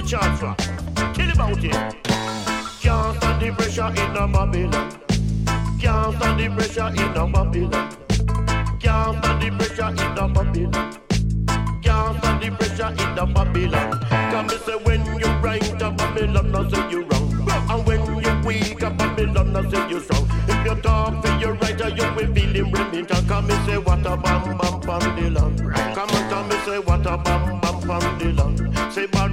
Chancellor, kill about it. Can't stand the pressure in a Babylon. Can't stand the pressure in a Babylon. Can't stand the pressure in a Babylon. Can't stand the pressure in a Babylon. Come and say when